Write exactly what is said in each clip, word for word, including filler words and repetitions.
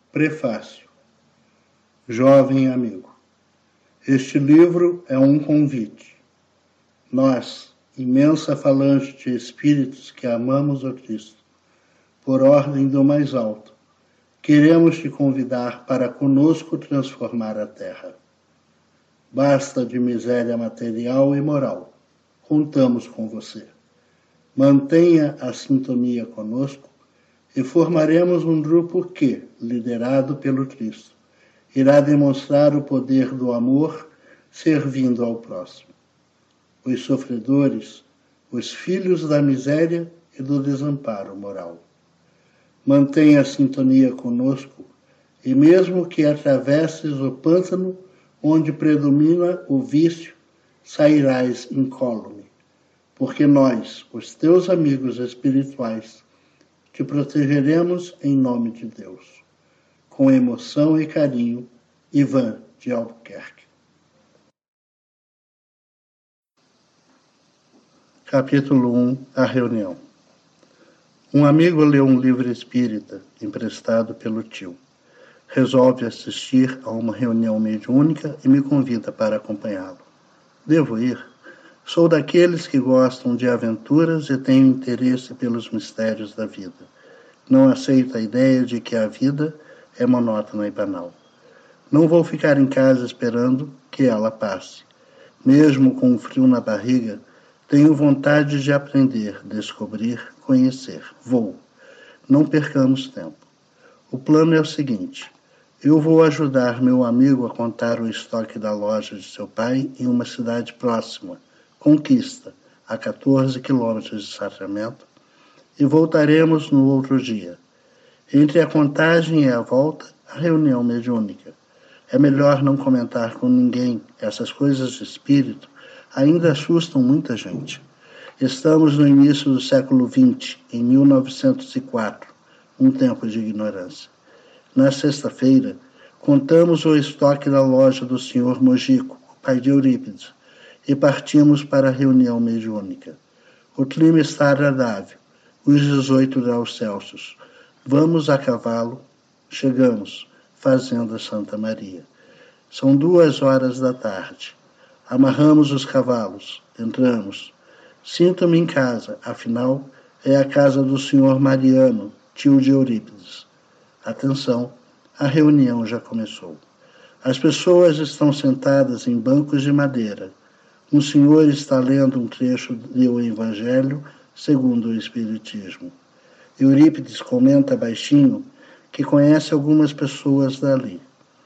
Prefácio. Jovem amigo, este livro é um convite. Nós, imensa falange de espíritos que amamos o Cristo, por ordem do mais alto, queremos te convidar para conosco transformar a terra. Basta de miséria material e moral. Contamos com você. Mantenha a sintonia conosco e formaremos um grupo que, liderado pelo Cristo, irá demonstrar o poder do amor servindo ao próximo. Os sofredores, os filhos da miséria e do desamparo moral. Mantenha a sintonia conosco e mesmo que atravesses o pântano onde predomina o vício, sairás incólume, porque nós, os teus amigos espirituais, te protegeremos em nome de Deus. Com emoção e carinho, Ivan de Albuquerque. Capítulo um. A reunião. Um amigo lê um livro espírita, emprestado pelo tio. Resolve assistir a uma reunião mediúnica e me convida para acompanhá-lo. Devo ir? Sou daqueles que gostam de aventuras e tenho interesse pelos mistérios da vida. Não aceito a ideia de que a vida é monótona e banal. Não vou ficar em casa esperando que ela passe. Mesmo com um frio na barriga, tenho vontade de aprender, descobrir, conhecer. Vou. Não percamos tempo. O plano é o seguinte. Eu vou ajudar meu amigo a contar o estoque da loja de seu pai em uma cidade próxima, Conquista, a quatorze quilômetros de Sacramento, e voltaremos no outro dia. Entre a contagem e a volta, a reunião mediúnica. É melhor não comentar com ninguém. Essas coisas de espírito ainda assustam muita gente. Estamos no início do século vinte, em mil novecentos e quatro, um tempo de ignorância. Na sexta-feira, contamos o estoque da loja do senhor Mojico, o pai de Eurípides, e partimos para a reunião mediúnica. O clima está agradável, os dezoito graus Celsius. Vamos a cavalo, chegamos, Fazenda Santa Maria. São duas horas da tarde. Amarramos os cavalos, entramos. Sinto-me em casa, afinal, é a casa do senhor Mariano, tio de Eurípides. Atenção, a reunião já começou. As pessoas estão sentadas em bancos de madeira. Um senhor está lendo um trecho do Evangelho segundo o Espiritismo. Eurípides comenta baixinho que conhece algumas pessoas dali.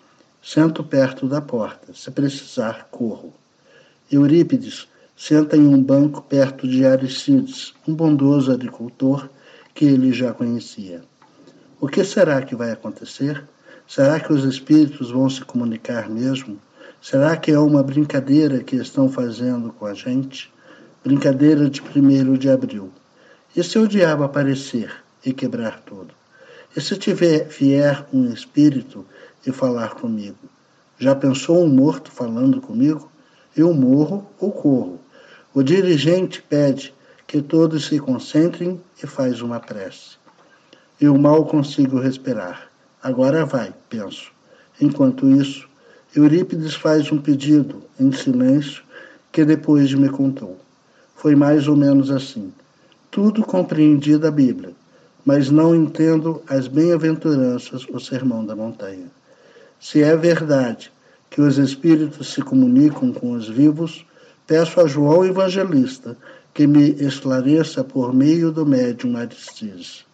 Sento perto da porta. Se precisar, corro. Eurípides senta em um banco perto de Aristides, um bondoso agricultor que ele já conhecia. O que será que vai acontecer? Será que os espíritos vão se comunicar mesmo? Será que é uma brincadeira que estão fazendo com a gente? Brincadeira de primeiro de abril. E se o diabo aparecer e quebrar tudo? E se tiver, vier um espírito e falar comigo? Já pensou um morto falando comigo? Eu morro ou corro. O dirigente pede que todos se concentrem e faz uma prece. Eu mal consigo respirar. Agora vai, penso. Enquanto isso, Eurípides faz um pedido, em silêncio, que depois me contou. Foi mais ou menos assim. Tudo compreendi da Bíblia, mas não entendo as bem-aventuranças, o Sermão da Montanha. Se é verdade que os espíritos se comunicam com os vivos, peço a João Evangelista que me esclareça por meio do médium Aristides.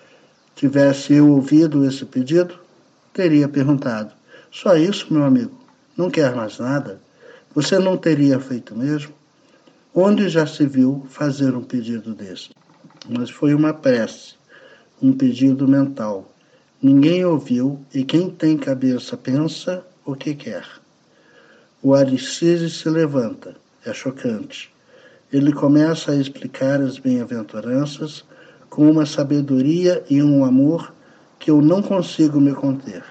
Tivesse eu ouvido esse pedido, teria perguntado, só isso, meu amigo? Não quer mais nada? Você não teria feito mesmo? Onde já se viu fazer um pedido desse? Mas foi uma prece, um pedido mental. Ninguém ouviu e quem tem cabeça pensa o que quer. O Aristides se levanta. É chocante. Ele começa a explicar as bem-aventuranças com uma sabedoria e um amor que eu não consigo me conter.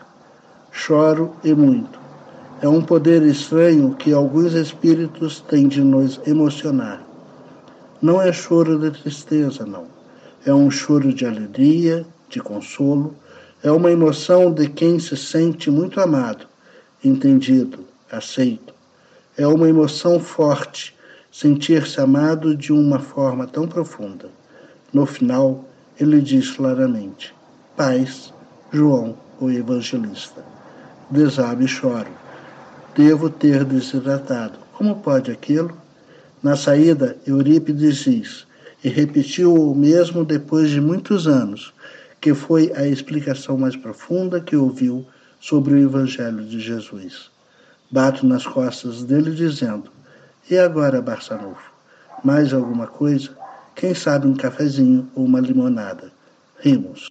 Choro e muito. É um poder estranho que alguns espíritos têm de nos emocionar. Não é choro de tristeza, não. É um choro de alegria, de consolo. É uma emoção de quem se sente muito amado, entendido, aceito. É uma emoção forte, sentir-se amado de uma forma tão profunda. No final, ele diz claramente: paz, João, o evangelista. Desabo e choro. Devo ter desidratado. Como pode aquilo? Na saída, Eurípides diz, e repetiu o mesmo depois de muitos anos, que foi a explicação mais profunda que ouviu sobre o Evangelho de Jesus. Bato nas costas dele dizendo, e agora, Barçanufo? Mais alguma coisa? Quem sabe um cafezinho ou uma limonada? Rimos.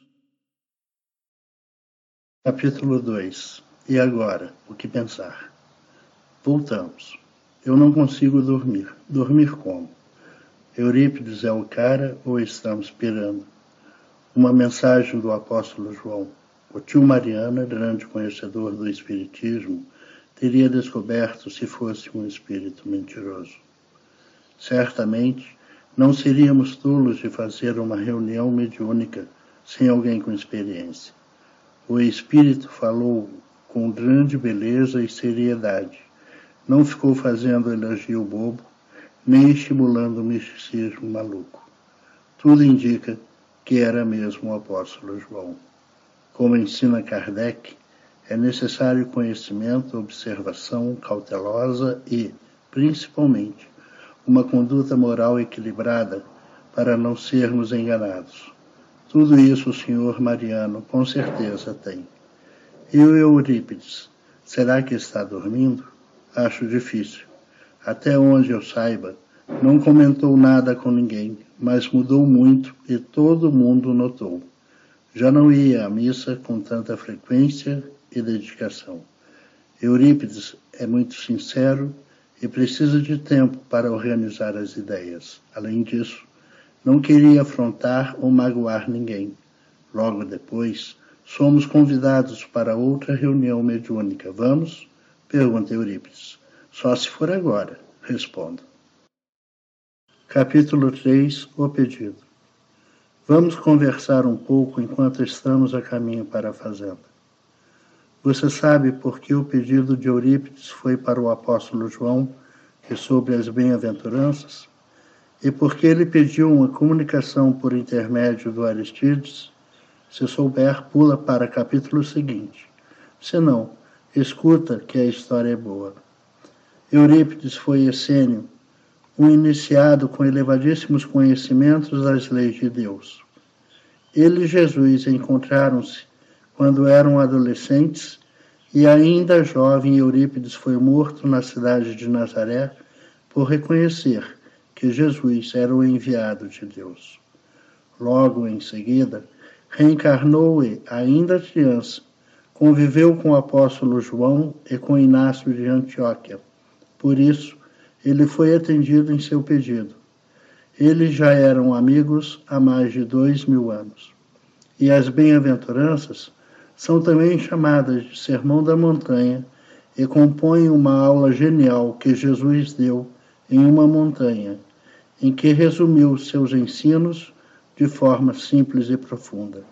Capítulo dois. E agora, o que pensar? Voltamos. Eu não consigo dormir. Dormir como? Eurípides é o cara ou estamos pirando? Uma mensagem do apóstolo João. O tio Mariano, grande conhecedor do espiritismo, teria descoberto se fosse um espírito mentiroso. Certamente, não seríamos tolos de fazer uma reunião mediúnica sem alguém com experiência. O espírito falou com grande beleza e seriedade. Não ficou fazendo elogio bobo, nem estimulando o misticismo maluco. Tudo indica que era mesmo o apóstolo João. Como ensina Kardec, é necessário conhecimento, observação cautelosa e, principalmente, uma conduta moral equilibrada para não sermos enganados. Tudo isso o senhor Mariano com certeza tem. E o Eurípides, será que está dormindo? Acho difícil. Até onde eu saiba, não comentou nada com ninguém, mas mudou muito e todo mundo notou. Já não ia à missa com tanta frequência e dedicação. Eurípides é muito sincero e precisa de tempo para organizar as ideias. Além disso, não queria afrontar ou magoar ninguém. Logo depois, somos convidados para outra reunião mediúnica. Vamos? Pergunta Eurípides. Só se for agora, respondo. Capítulo três. O pedido. Vamos conversar um pouco enquanto estamos a caminho para a fazenda. Você sabe por que o pedido de Eurípides foi para o apóstolo João e sobre as bem-aventuranças? E por que ele pediu uma comunicação por intermédio do Aristides? Se souber, pula para o capítulo seguinte. Se não, escuta que a história é boa. Eurípides foi essênio, um iniciado com elevadíssimos conhecimentos das leis de Deus. Ele e Jesus encontraram-se quando eram adolescentes e ainda jovem Eurípides foi morto na cidade de Nazaré por reconhecer que Jesus era o enviado de Deus. Logo em seguida, reencarnou e, ainda criança, conviveu com o apóstolo João e com Inácio de Antioquia. Por isso, ele foi atendido em seu pedido. Eles já eram amigos há mais de dois mil anos. E as bem-aventuranças são também chamadas de Sermão da Montanha e compõem uma aula genial que Jesus deu em uma montanha, em que resumiu seus ensinos de forma simples e profunda.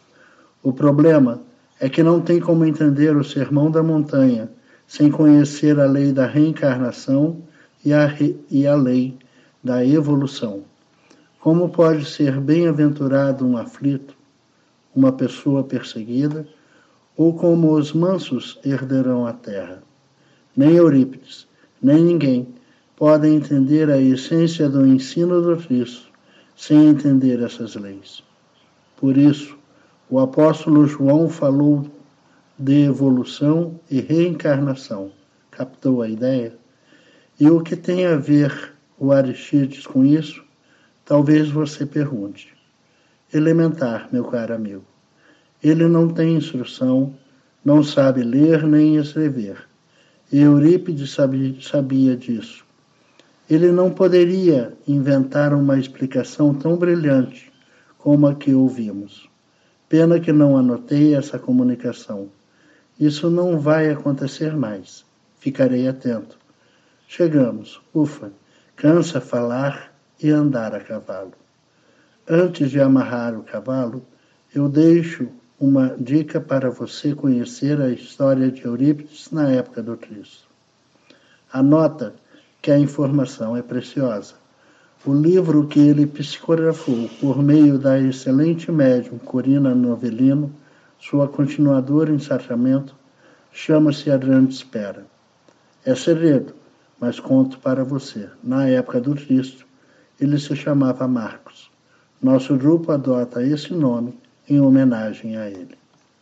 O problema é que não tem como entender o Sermão da Montanha sem conhecer a lei da reencarnação e a, re, e a lei da evolução. Como pode ser bem-aventurado um aflito, uma pessoa perseguida, ou como os mansos herderão a terra? Nem Eurípides, nem ninguém podem entender a essência do ensino do Cristo sem entender essas leis. Por isso, o apóstolo João falou de evolução e reencarnação. Captou a ideia? E o que tem a ver o Aristides com isso? Talvez você pergunte. Elementar, meu caro amigo. Ele não tem instrução, não sabe ler nem escrever. E Eurípides sabia, sabia disso. Ele não poderia inventar uma explicação tão brilhante como a que ouvimos. Pena que não anotei essa comunicação. Isso não vai acontecer mais. Ficarei atento. Chegamos. Ufa, cansa falar e andar a cavalo. Antes de amarrar o cavalo, eu deixo uma dica para você conhecer a história de Eurípides na época do Cristo. Anota que a informação é preciosa. O livro que ele psicografou por meio da excelente médium Corina Novellino, sua continuadora em sacramento, chama-se A Grande Espera. É segredo, mas conto para você. Na época do Cristo, ele se chamava Marcos. Nosso grupo adota esse nome em homenagem a ele.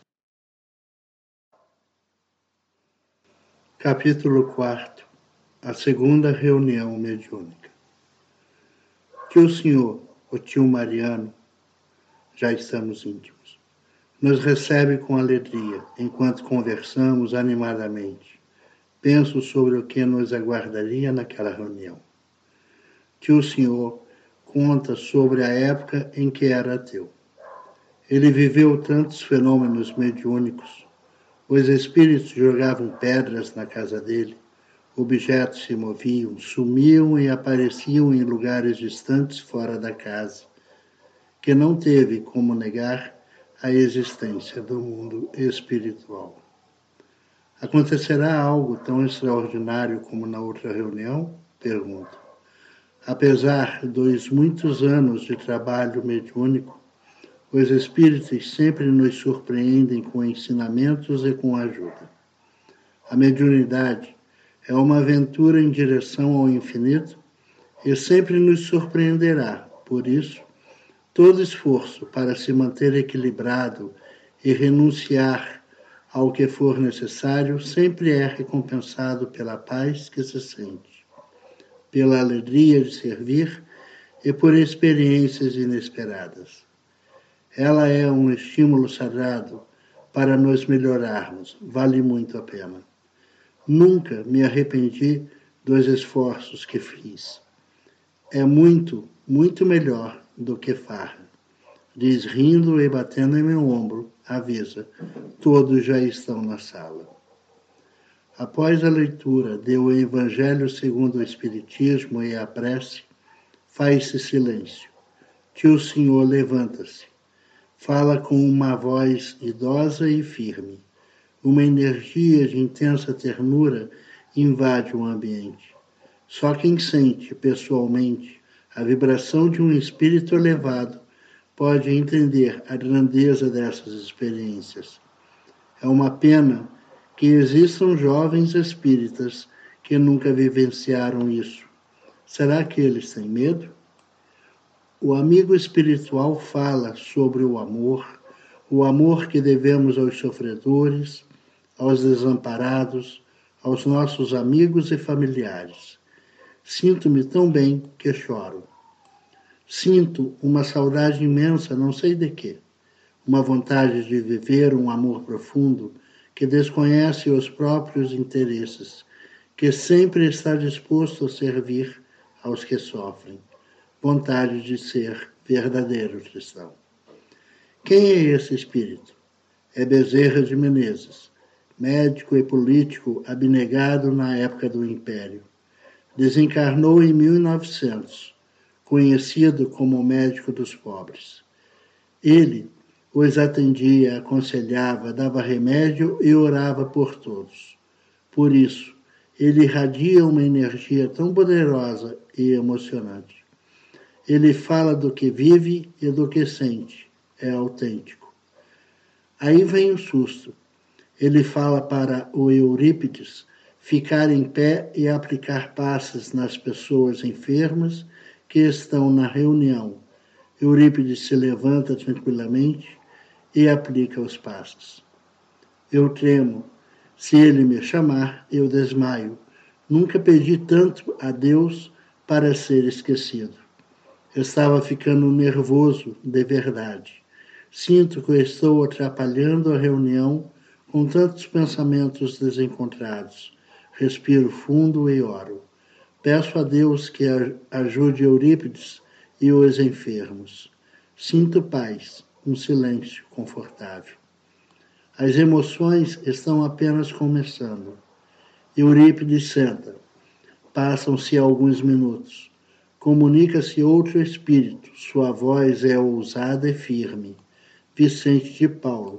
Capítulo quarto. A segunda reunião mediúnica. Que o senhor, o tio Mariano, já estamos íntimos, nos recebe com alegria enquanto conversamos animadamente. Penso sobre o que nos aguardaria naquela reunião. Que o senhor conta sobre a época em que era ateu. Ele viveu tantos fenômenos mediúnicos. Os espíritos jogavam pedras na casa dele, objetos se moviam, sumiam e apareciam em lugares distantes fora da casa, que não teve como negar a existência do mundo espiritual. Acontecerá algo tão extraordinário como na outra reunião? Pergunto. Apesar dos muitos anos de trabalho mediúnico, os espíritos sempre nos surpreendem com ensinamentos e com ajuda. A mediunidade é uma aventura em direção ao infinito e sempre nos surpreenderá. Por isso, todo esforço para se manter equilibrado e renunciar ao que for necessário sempre é recompensado pela paz que se sente, pela alegria de servir e por experiências inesperadas. Ela é um estímulo sagrado para nos melhorarmos. Vale muito a pena. Nunca me arrependi dos esforços que fiz. É muito, muito melhor do que farra. Diz rindo e batendo em meu ombro, avisa, todos já estão na sala. Após a leitura do Evangelho segundo o Espiritismo e a prece, faz-se silêncio. Tio Senhor levanta-se. Fala com uma voz idosa e firme. Uma energia de intensa ternura invade o ambiente. Só quem sente pessoalmente a vibração de um espírito elevado pode entender a grandeza dessas experiências. É uma pena que existam jovens espíritas que nunca vivenciaram isso. Será que eles têm medo? O amigo espiritual fala sobre o amor, o amor que devemos aos sofredores, aos desamparados, aos nossos amigos e familiares. Sinto-me tão bem que choro. Sinto uma saudade imensa, não sei de quê, uma vontade de viver um amor profundo que desconhece os próprios interesses, que sempre está disposto a servir aos que sofrem. Vontade de ser verdadeiro cristão. Quem é esse espírito? É Bezerra de Menezes, médico e político abnegado na época do Império. Desencarnou em mil e novecentos, conhecido como médico dos pobres. Ele os atendia, aconselhava, dava remédio e orava por todos. Por isso, ele irradia uma energia tão poderosa e emocionante. Ele fala do que vive e do que sente. É autêntico. Aí vem o susto. Ele fala para o Eurípides ficar em pé e aplicar passes nas pessoas enfermas que estão na reunião. Eurípides se levanta tranquilamente e aplica os passos. Eu tremo. Se ele me chamar, eu desmaio. Nunca pedi tanto a Deus para ser esquecido. Estava ficando nervoso de verdade. Sinto que estou atrapalhando a reunião com tantos pensamentos desencontrados. Respiro fundo e oro. Peço a Deus que ajude Eurípides e os enfermos. Sinto paz, um silêncio confortável. As emoções estão apenas começando. Eurípides senta. Passam-se alguns minutos. Comunica-se outro espírito. Sua voz é ousada e firme. Vicente de Paulo,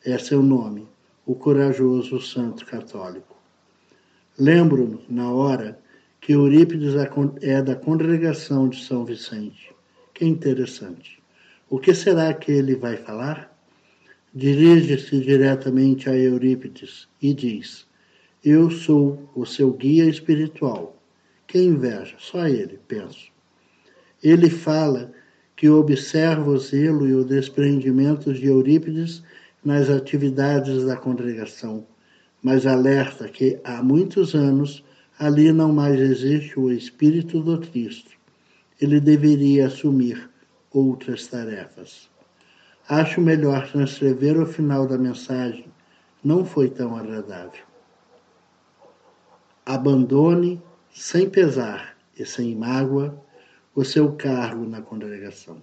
é seu nome, o corajoso santo católico. Lembro-me, na hora, que Eurípides é da congregação de São Vicente. Que interessante. O que será que ele vai falar? Dirige-se diretamente a Eurípides e diz: eu sou o seu guia espiritual. Que inveja, só ele, penso. Ele fala que observa o zelo e o desprendimento de Eurípides nas atividades da congregação, mas alerta que há muitos anos ali não mais existe o Espírito do Cristo. Ele deveria assumir outras tarefas. Acho melhor transcrever o final da mensagem. Não foi tão agradável. Abandone, sem pesar e sem mágoa, o seu cargo na congregação.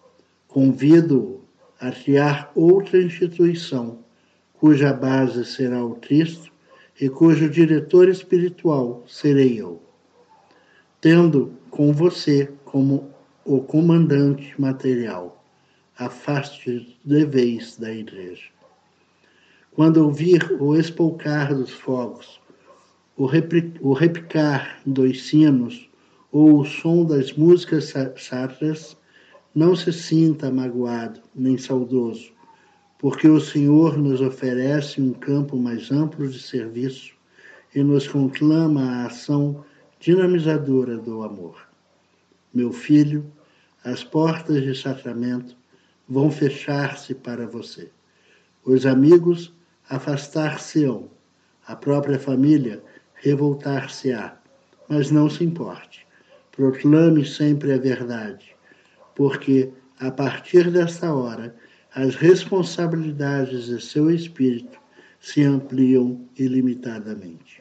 Convido-o a criar outra instituição, cuja base será o Cristo e cujo diretor espiritual serei eu, tendo com você como o comandante material. Afaste de vez da igreja. Quando ouvir o espolcar dos fogos, o, repri, o repicar dos sinos ou o som das músicas sacras, não se sinta magoado nem saudoso, porque o Senhor nos oferece um campo mais amplo de serviço e nos conclama a ação dinamizadora do amor. Meu filho, as portas de sacramento vão fechar-se para você. Os amigos afastar-se-ão, a própria família revoltar-se-á, mas não se importe. Proclame sempre a verdade, porque, a partir desta hora, as responsabilidades de seu espírito se ampliam ilimitadamente.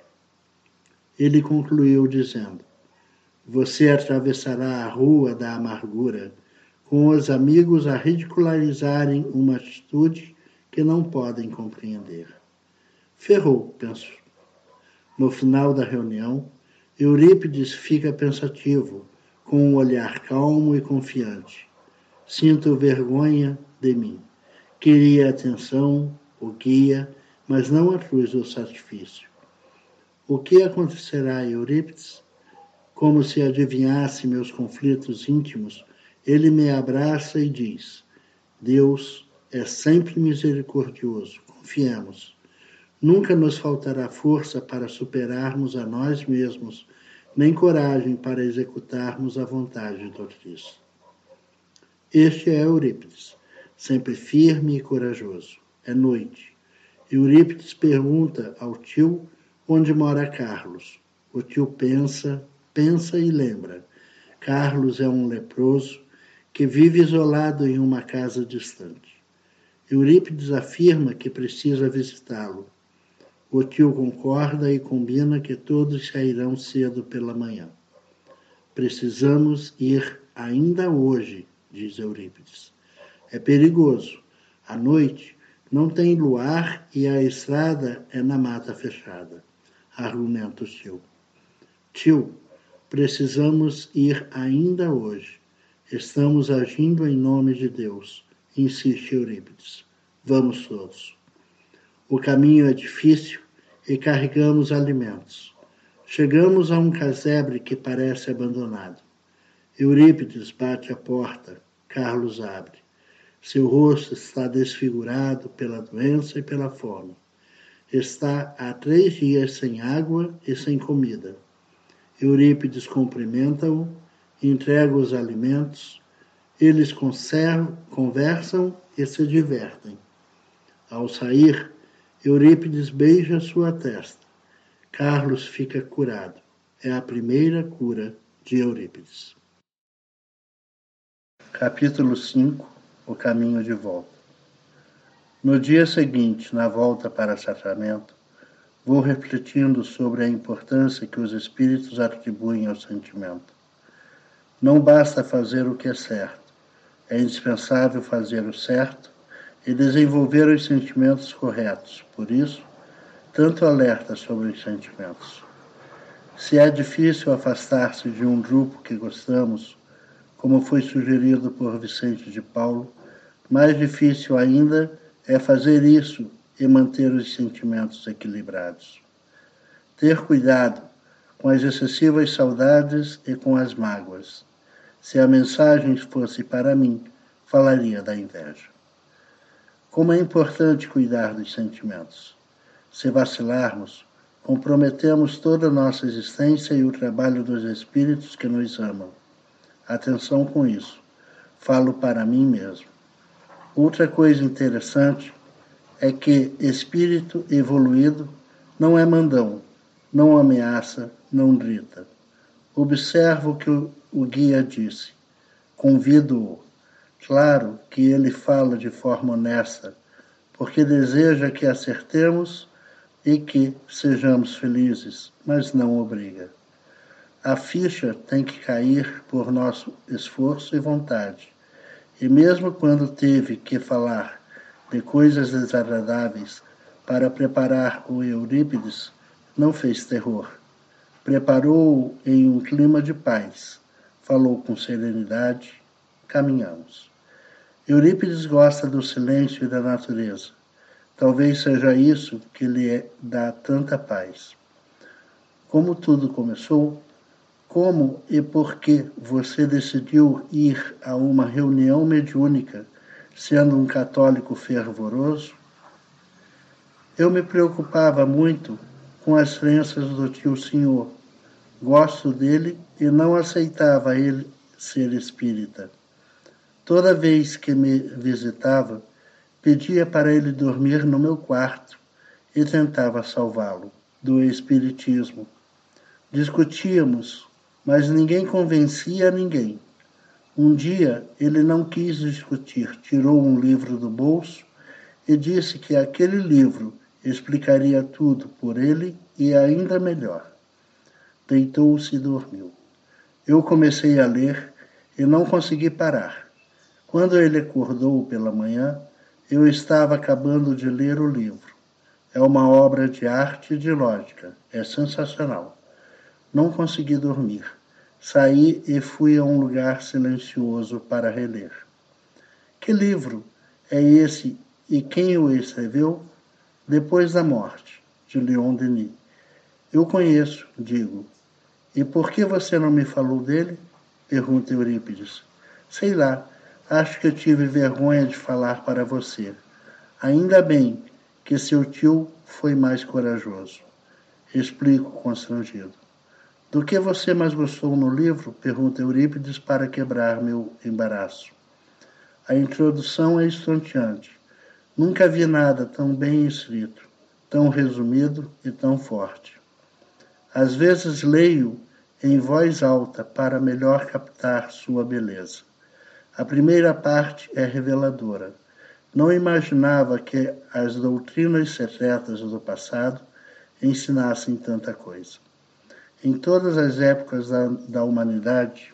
Ele concluiu dizendo: você atravessará a rua da amargura, com os amigos a ridicularizarem uma atitude que não podem compreender. Ferrou, penso. No final da reunião, Eurípides fica pensativo, com um olhar calmo e confiante. Sinto vergonha de mim. Queria atenção, o guia, mas não a cruz do sacrifício. O que acontecerá a Eurípides? Como se adivinhasse meus conflitos íntimos, ele me abraça e diz: Deus é sempre misericordioso, confiemos. Nunca nos faltará força para superarmos a nós mesmos, nem coragem para executarmos a vontade do Cristo. Este é Eurípides, sempre firme e corajoso. É noite. Eurípides pergunta ao tio onde mora Carlos. O tio pensa, pensa e lembra. Carlos é um leproso que vive isolado em uma casa distante. Eurípides afirma que precisa visitá-lo. O tio concorda e combina que todos sairão cedo pela manhã. Precisamos ir ainda hoje, diz Eurípides. É perigoso. À noite não tem luar e a estrada é na mata fechada, argumenta o tio. Tio, precisamos ir ainda hoje. Estamos agindo em nome de Deus, insiste Eurípides. Vamos todos. O caminho é difícil e carregamos alimentos. Chegamos a um casebre que parece abandonado. Eurípides bate a porta. Carlos abre. Seu rosto está desfigurado pela doença e pela fome. Está há três dias sem água e sem comida. Eurípides cumprimenta-o, entrega os alimentos. Eles conservam, conversam e se divertem. Ao sair, Eurípides beija sua testa. Carlos fica curado. É a primeira cura de Eurípides. Capítulo cinco. O caminho de volta. No dia seguinte, na volta para Sacramento, vou refletindo sobre a importância que os espíritos atribuem ao sentimento. Não basta fazer o que é certo. É indispensável fazer o certo e desenvolver os sentimentos corretos. Por isso, tanto alerta sobre os sentimentos. Se é difícil afastar-se de um grupo que gostamos, como foi sugerido por Vicente de Paulo, mais difícil ainda É fazer isso e manter os sentimentos equilibrados. Ter cuidado com as excessivas saudades e com as mágoas. Se a mensagem fosse para mim, falaria da inveja. Como é importante cuidar dos sentimentos. Se vacilarmos, comprometemos toda a nossa existência e o trabalho dos espíritos que nos amam. Atenção com isso. Falo para mim mesmo. Outra coisa interessante é que espírito evoluído não é mandão, não ameaça, não grita. Observo o que o guia disse. Convido-o. Claro que ele fala de forma honesta, porque deseja que acertemos e que sejamos felizes, mas não obriga. A ficha tem que cair por nosso esforço e vontade. E mesmo quando teve que falar de coisas desagradáveis para preparar o Eurípides, não fez terror. Preparou-o em um clima de paz. Falou com serenidade. Caminhamos. Eurípides gosta do silêncio e da natureza. Talvez seja isso que lhe dá tanta paz. Como tudo começou? Como e por que você decidiu ir a uma reunião mediúnica, sendo um católico fervoroso? Eu me preocupava muito com as crenças do tio senhor. Gosto dele e não aceitava ele ser espírita. Toda vez que me visitava, pedia para ele dormir no meu quarto e tentava salvá-lo do espiritismo. Discutíamos, mas ninguém convencia ninguém. Um dia ele não quis discutir, tirou um livro do bolso e disse que aquele livro explicaria tudo por ele e ainda melhor. Deitou-se e dormiu. Eu comecei a ler e não consegui parar. Quando ele acordou pela manhã, eu estava acabando de ler o livro. É uma obra de arte e de lógica. É sensacional. Não consegui dormir. Saí e fui a um lugar silencioso para reler. Que livro é esse e quem o escreveu? Depois da Morte, de Leon Denis. Eu conheço, digo. E por que você não me falou dele? Pergunta Eurípides. Sei lá. Acho que eu tive vergonha de falar para você. Ainda bem que seu tio foi mais corajoso. Explico constrangido. Do que você mais gostou no livro? Pergunta Eurípides para quebrar meu embaraço. A introdução é estonteante. Nunca vi nada tão bem escrito, tão resumido e tão forte. Às vezes leio em voz alta para melhor captar sua beleza. A primeira parte é reveladora. Não imaginava que as doutrinas secretas do passado ensinassem tanta coisa. Em todas as épocas da, da humanidade,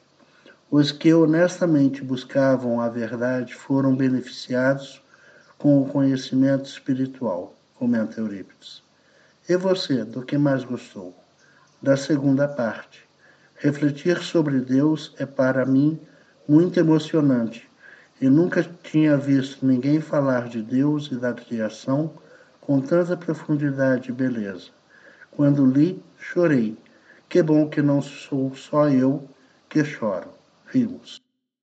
os que honestamente buscavam a verdade foram beneficiados com o conhecimento espiritual, comenta Eurípides. E você, do que mais gostou? Da segunda parte. Refletir sobre Deus é para mim muito emocionante, e nunca tinha visto ninguém falar de Deus e da criação com tanta profundidade e beleza. Quando li, chorei. Que bom que não sou só eu que choro. Rimos.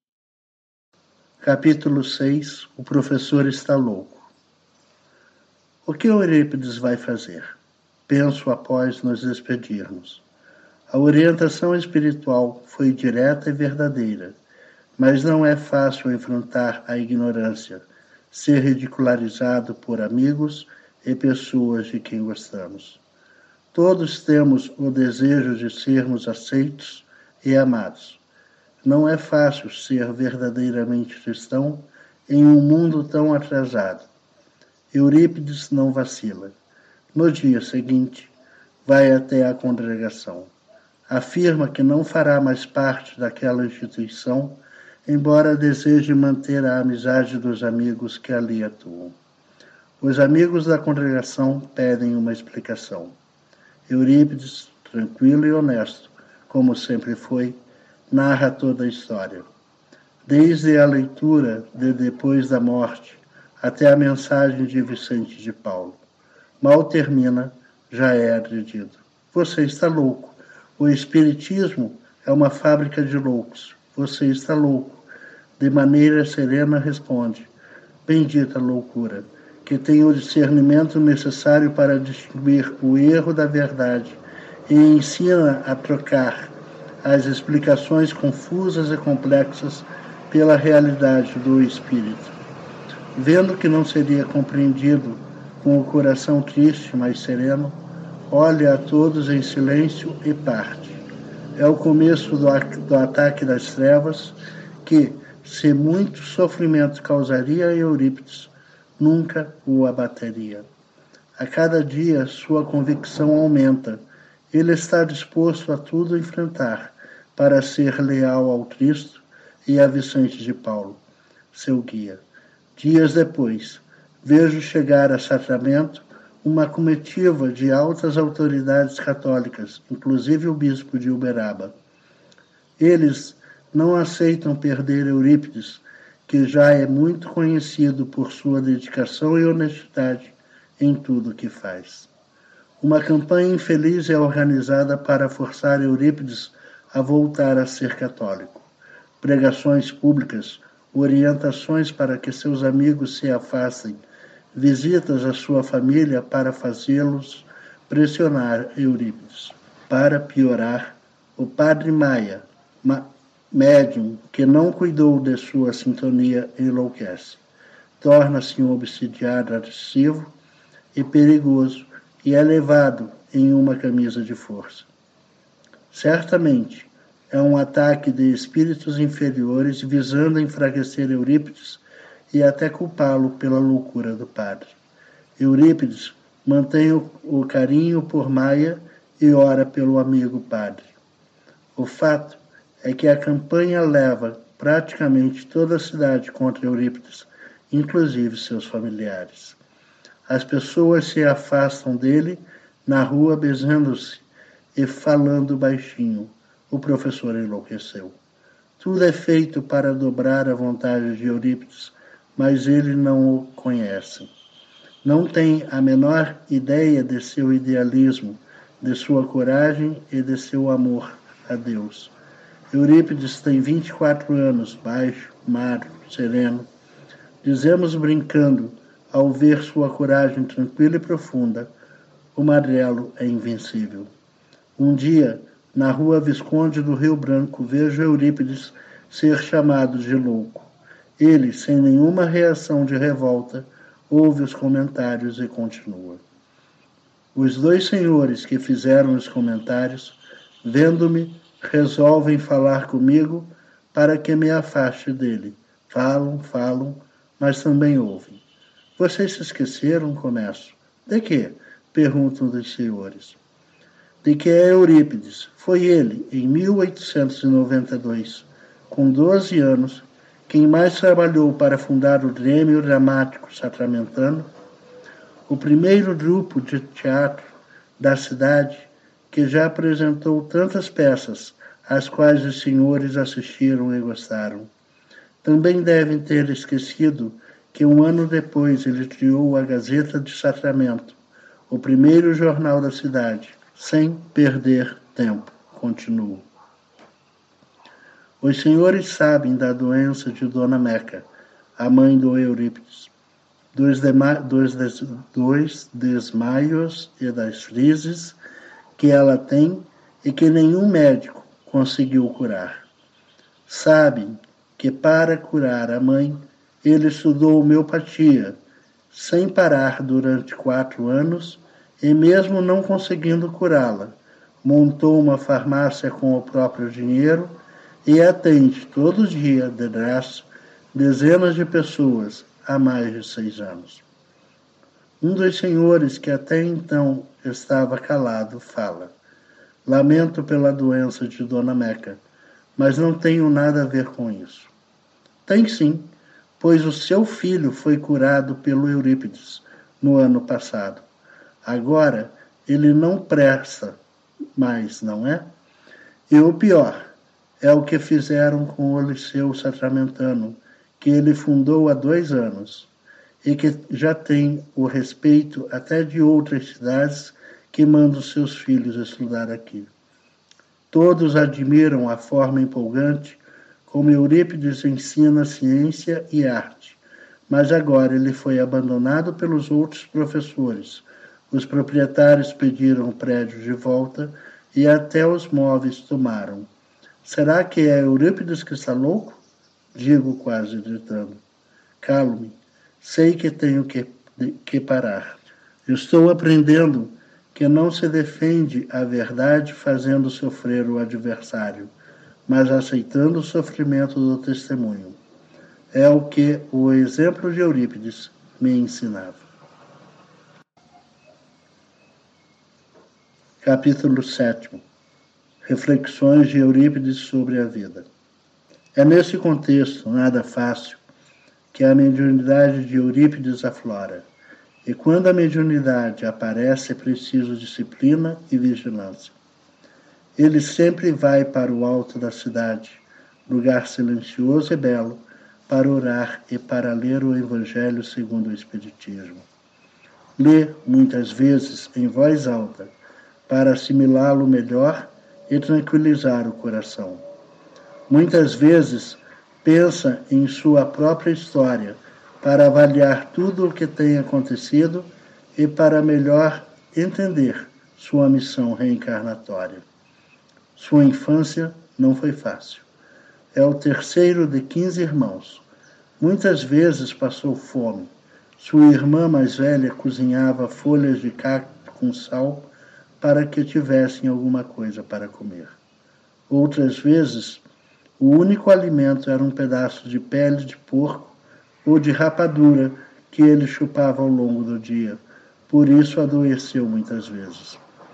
Capítulo seis. O professor está louco. O que Eurípides vai fazer? Penso após nos despedirmos. A orientação espiritual foi direta e verdadeira, mas não é fácil enfrentar a ignorância, ser ridicularizado por amigos e pessoas de quem gostamos. Todos temos o desejo de sermos aceitos e amados. Não é fácil ser verdadeiramente cristão em um mundo tão atrasado. Eurípides não vacila. No dia seguinte, vai até a congregação. Afirma que não fará mais parte daquela instituição, embora deseje manter a amizade dos amigos que ali atuam. Os amigos da congregação pedem uma explicação. Eurípides, tranquilo e honesto, como sempre foi, narra toda a história. Desde a leitura de Depois da Morte até a mensagem de Vicente de Paulo. Mal termina, já é agredido. Você está louco. O Espiritismo é uma fábrica de loucos. Você está louco. De maneira serena responde: bendita loucura, que tem o discernimento necessário para distinguir o erro da verdade e ensina a trocar as explicações confusas e complexas pela realidade do espírito. Vendo que não seria compreendido com o coração triste, mas sereno, olha a todos em silêncio e parte. É o começo do, do ataque das trevas que, se muito sofrimento causaria a Eurípides, nunca o abateria. A cada dia sua convicção aumenta. Ele está disposto a tudo enfrentar para ser leal ao Cristo e a Vicente de Paulo, seu guia. Dias depois, vejo chegar a Sacramento uma comitiva de altas autoridades católicas, inclusive o bispo de Uberaba. Eles não aceitam perder Eurípides, que já é muito conhecido por sua dedicação e honestidade em tudo o que faz. Uma campanha infeliz é organizada para forçar Eurípides a voltar a ser católico. Pregações públicas, orientações para que seus amigos se afastem, visitas à sua família para fazê-los pressionar Eurípides. Para piorar, o padre Maia, médium que não cuidou de sua sintonia, enlouquece. Torna-se um obsidiado agressivo e perigoso e é levado em uma camisa de força. Certamente, é um ataque de espíritos inferiores visando enfraquecer Eurípides e até culpá-lo pela loucura do padre. Eurípides mantém o, o carinho por Maia e ora pelo amigo padre. O fato é que a campanha leva praticamente toda a cidade contra Eurípides, inclusive seus familiares. As pessoas se afastam dele na rua beijando-se e falando baixinho. O professor enlouqueceu. Tudo é feito para dobrar a vontade de Eurípides, mas ele não o conhece. Não tem a menor ideia de seu idealismo, de sua coragem e de seu amor a Deus. Eurípides tem vinte e quatro anos, baixo, magro, sereno. Dizemos brincando, ao ver sua coragem tranquila e profunda, o magrelo é invencível. Um dia, na rua Visconde do Rio Branco, vejo Eurípides ser chamado de louco. Ele, sem nenhuma reação de revolta, ouve os comentários e continua. Os dois senhores que fizeram os comentários, vendo-me, resolvem falar comigo para que me afaste dele. Falam, falam, mas também ouvem. Vocês se esqueceram? Começo. De quê? Perguntam os senhores. De que é Eurípides. Foi ele, em mil oitocentos e noventa e dois, com doze anos, quem mais trabalhou para fundar o Grêmio Dramático Sacramentano, o primeiro grupo de teatro da cidade que já apresentou tantas peças, às quais os senhores assistiram e gostaram. Também devem ter esquecido que um ano depois ele criou a Gazeta de Sacramento, o primeiro jornal da cidade, sem perder tempo. Continuo. Os senhores sabem da doença de Dona Meca, a mãe do Eurípides, dos, dema- dos, des- dos desmaios e das crises que ela tem e que nenhum médico conseguiu curar. Sabem que para curar a mãe, ele estudou homeopatia, sem parar durante quatro anos, e mesmo não conseguindo curá-la, montou uma farmácia com o próprio dinheiro e atende todo dia, de graça, dezenas de pessoas há mais de seis anos. Um dos senhores que até então estava calado fala: lamento pela doença de Dona Meca, mas não tenho nada a ver com isso. Tem sim, pois o seu filho foi curado pelo Eurípides no ano passado. Agora ele não presta mais, não é? E o pior é o que fizeram com o Liceu Sacramentano, que ele fundou há dois anos. e que já tem o respeito até de outras cidades que mandam seus filhos estudar aqui. Todos admiram a forma empolgante como Eurípides ensina ciência e arte, mas agora ele foi abandonado pelos outros professores. Os proprietários pediram o prédio de volta e até os móveis tomaram. Será que é Eurípides que está louco? Digo quase gritando. Calo-me. Sei que tenho que, que parar. Estou aprendendo que não se defende a verdade fazendo sofrer o adversário, mas aceitando o sofrimento do testemunho. É o que o exemplo de Eurípides me ensinava. Capítulo sétimo. Reflexões de Eurípides sobre a vida. É nesse contexto, nada fácil, que a mediunidade de Eurípides aflora. E quando a mediunidade aparece, é preciso disciplina e vigilância. Ele sempre vai para o alto da cidade, lugar silencioso e belo, para orar e para ler o Evangelho segundo o Espiritismo. Lê, muitas vezes, em voz alta, para assimilá-lo melhor e tranquilizar o coração. Muitas vezes, pensa em sua própria história, para avaliar tudo o que tem acontecido e para melhor entender sua missão reencarnatória. Sua infância não foi fácil. É o terceiro de quinze irmãos. Muitas vezes passou fome. Sua irmã mais velha cozinhava folhas de cacto com sal para que tivessem alguma coisa para comer. Outras vezes, o único alimento era um pedaço de pele de porco ou de rapadura que ele chupava ao longo do dia. Por isso adoeceu muitas vezes.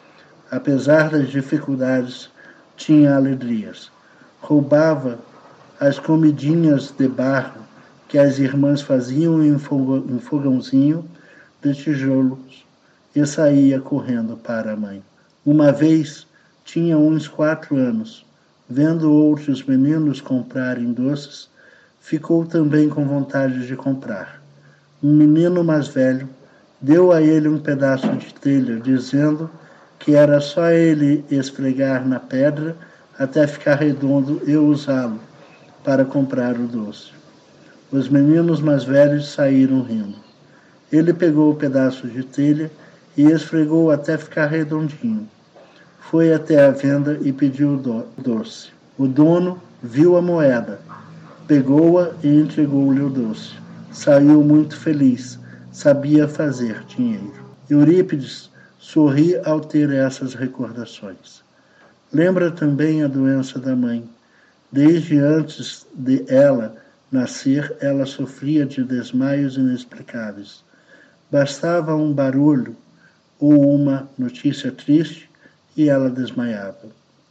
Apesar das dificuldades, tinha alegrias. Roubava as comidinhas de barro que as irmãs faziam em um fogãozinho de tijolos e saía correndo para a mãe. Uma vez, tinha uns quatro anos. Vendo outros meninos comprarem doces, ficou também com vontade de comprar. Um menino mais velho deu a ele um pedaço de telha, dizendo que era só ele esfregar na pedra até ficar redondo e usá-lo para comprar o doce. Os meninos mais velhos saíram rindo. Ele pegou o pedaço de telha e esfregou até ficar redondinho. Foi até a venda e pediu o doce. O dono viu a moeda, pegou-a e entregou-lhe o doce. Saiu muito feliz, sabia fazer dinheiro. Eurípides sorri ao ter essas recordações. Lembra também a doença da mãe. Desde antes de ela nascer, ela sofria de desmaios inexplicáveis. Bastava um barulho ou uma notícia triste e ela desmaiava.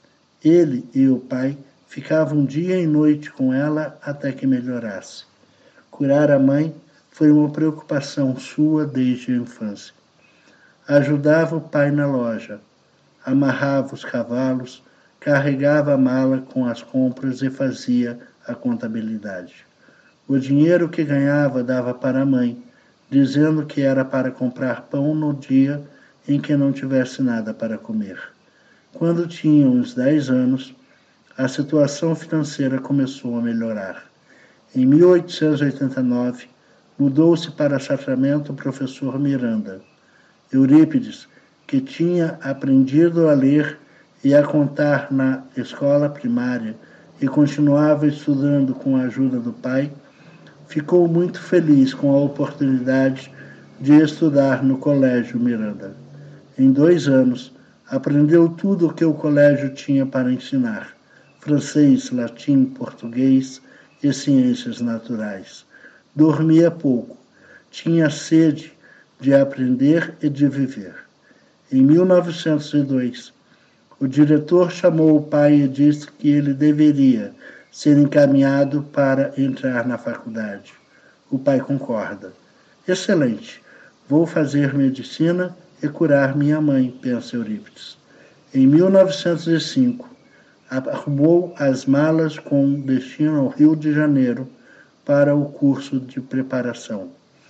Ele e o pai ficavam dia e noite com ela até que melhorasse. Curar a mãe foi uma preocupação sua desde a infância. Ajudava o pai na loja, amarrava os cavalos, carregava a mala com as compras e fazia a contabilidade. O dinheiro que ganhava dava para a mãe, dizendo que era para comprar pão no dia em que não tivesse nada para comer. Quando tinha uns dez anos, a situação financeira começou a melhorar. Em mil oitocentos e oitenta e nove, mudou-se para Sacramento o professor Miranda. Eurípides, que tinha aprendido a ler e a contar na escola primária e continuava estudando com a ajuda do pai, ficou muito feliz com a oportunidade de estudar no Colégio Miranda. Em dois anos, aprendeu tudo o que o colégio tinha para ensinar: francês, latim, português e ciências naturais. Dormia pouco, tinha sede de aprender e de viver. Em mil novecentos e dois, o diretor chamou o pai e disse que ele deveria ser encaminhado para entrar na faculdade. O pai concorda. Excelente, vou fazer medicina e curar minha mãe, pensa Eurípides. Em mil novecentos e cinco, arrumou as malas com destino ao Rio de Janeiro para o curso de preparação.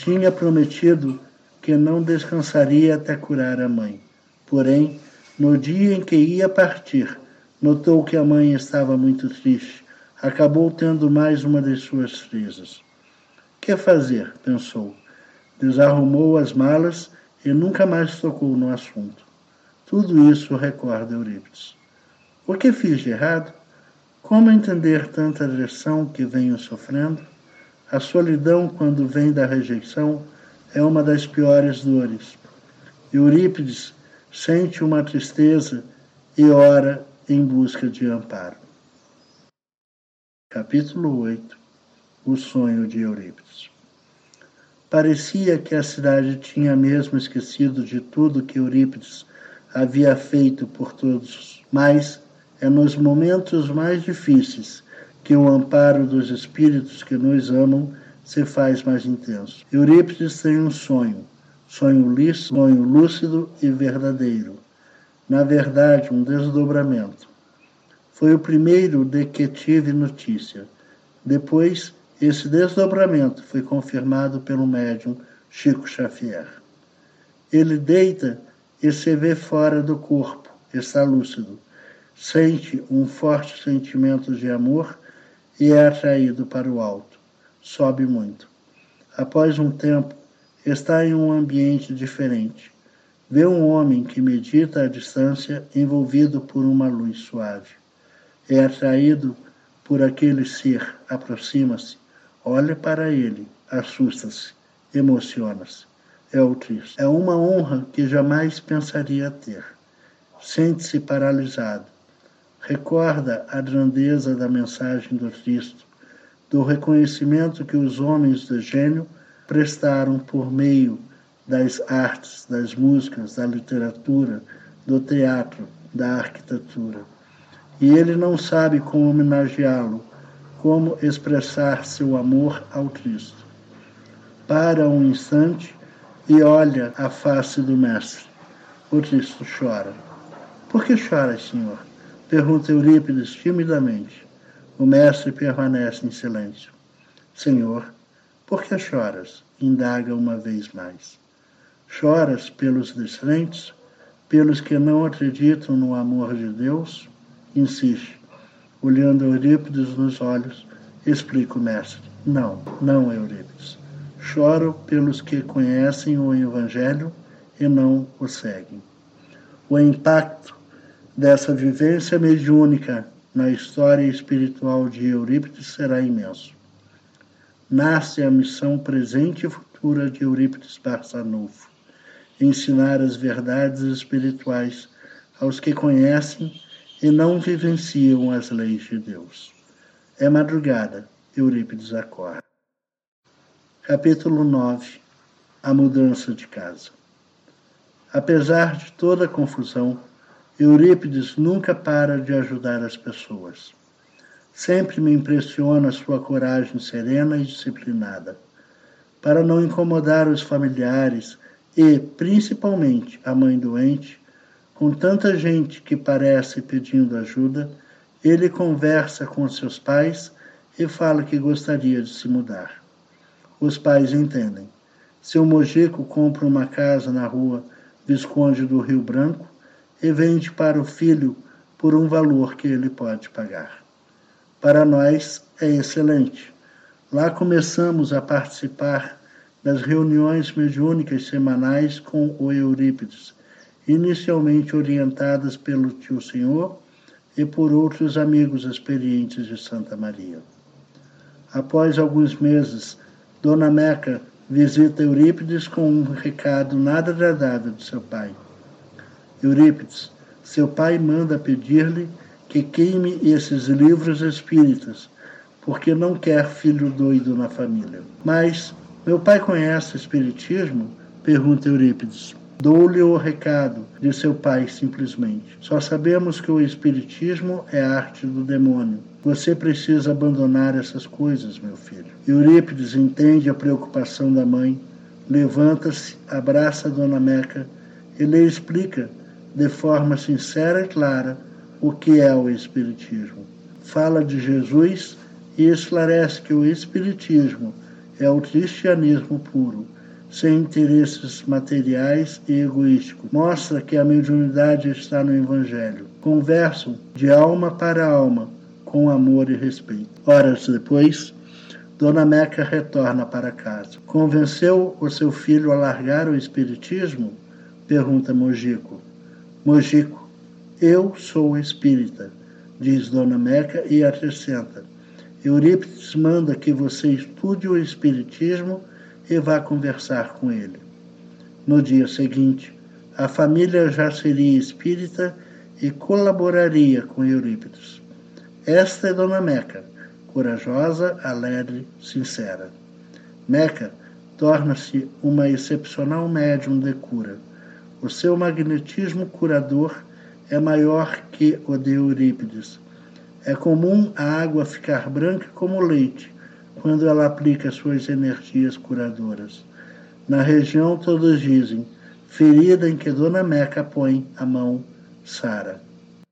Tinha prometido que não descansaria até curar a mãe. Porém, no dia em que ia partir, notou que a mãe estava muito triste. Acabou tendo mais uma de suas crises. Que fazer? Pensou. Desarrumou as malas e nunca mais tocou no assunto. Tudo isso recorda Eurípides. O que fiz de errado? Como entender tanta agressão que venho sofrendo? A solidão, quando vem da rejeição, é uma das piores dores. Eurípides sente uma tristeza e ora em busca de amparo. Capítulo oito. O sonho de Eurípides. Parecia que a cidade tinha mesmo esquecido de tudo que Eurípides havia feito por todos, mas é nos momentos mais difíceis que o amparo dos espíritos que nos amam se faz mais intenso. Eurípides tem um sonho, sonho lícido, sonho lúcido e verdadeiro. Na verdade, um desdobramento. Foi o primeiro de que tive notícia. Depois, esse desdobramento foi confirmado pelo médium Chico Xavier. Ele deita e se vê fora do corpo, está lúcido, sente um forte sentimento de amor e é atraído para o alto. Sobe muito. Após um tempo, está em um ambiente diferente. Vê um homem que medita à distância, envolvido por uma luz suave. É atraído por aquele ser, aproxima-se, olha para ele, assusta-se, emociona-se. É o Cristo. É uma honra que jamais pensaria ter. Sente-se paralisado. Recorda a grandeza da mensagem do Cristo, do reconhecimento que os homens de gênio prestaram por meio das artes, das músicas, da literatura, do teatro, da arquitetura. E ele não sabe como homenageá-lo, como expressar seu amor ao Cristo. Para um instante e olha a face do Mestre. O Cristo chora. Por que choras, Senhor? Pergunta Eurípides timidamente. O Mestre permanece em silêncio. Senhor, por que choras? Indaga uma vez mais. Choras pelos descrentes, pelos que não acreditam no amor de Deus? Insiste. Olhando Eurípides nos olhos, explica o Mestre. Não, não, Eurípides. Choro pelos que conhecem o Evangelho e não o seguem. O impacto dessa vivência mediúnica na história espiritual de Eurípides será imenso. Nasce a missão presente e futura de Eurípides Barçanufo, ensinar as verdades espirituais aos que conhecem e não vivenciam as leis de Deus. É madrugada, Eurípides acorda. Capítulo nove. A mudança de casa. Apesar de toda a confusão, Eurípides nunca para de ajudar as pessoas. Sempre me impressiona sua coragem serena e disciplinada. Para não incomodar os familiares e, principalmente, a mãe doente, com tanta gente que parece pedindo ajuda, ele conversa com seus pais e fala que gostaria de se mudar. Os pais entendem. Seu Mojico compra uma casa na rua Visconde do Rio Branco e vende para o filho por um valor que ele pode pagar. Para nós é excelente. Lá começamos a participar das reuniões mediúnicas semanais com o Eurípides, inicialmente orientadas pelo Tio Senhor e por outros amigos experientes de Santa Maria. Após alguns meses, Dona Meca visita Eurípides com um recado nada agradável de seu pai. Eurípides, seu pai manda pedir-lhe que queime esses livros espíritas, porque não quer filho doido na família. Mas, meu pai conhece o espiritismo? Pergunta Eurípides. Dou-lhe o recado de seu pai simplesmente. Só sabemos que o espiritismo é arte do demônio. Você precisa abandonar essas coisas, meu filho. Eurípides entende a preocupação da mãe, levanta-se, abraça a Dona Meca e lhe explica, de forma sincera e clara, o que é o espiritismo. Fala de Jesus e esclarece que o espiritismo É o cristianismo puro, sem interesses materiais e egoísticos. Mostra que a mediunidade está no Evangelho. Conversam de alma para alma, com amor e respeito. Horas depois, Dona Meca retorna para casa. Convenceu o seu filho a largar o espiritismo? Pergunta Mojico. Mojico, eu sou espírita, diz Dona Meca e acrescenta. Eurípides manda que você estude o espiritismo e vá conversar com ele. No dia seguinte, a família já seria espírita e colaboraria com Eurípides. Esta é Dona Meca, corajosa, alegre, sincera. Meca torna-se uma excepcional médium de cura. O seu magnetismo curador é maior que o de Eurípides. É comum a água ficar branca como leite quando ela aplica suas energias curadoras. Na região todos dizem, ferida em que Dona Meca põe a mão, sara.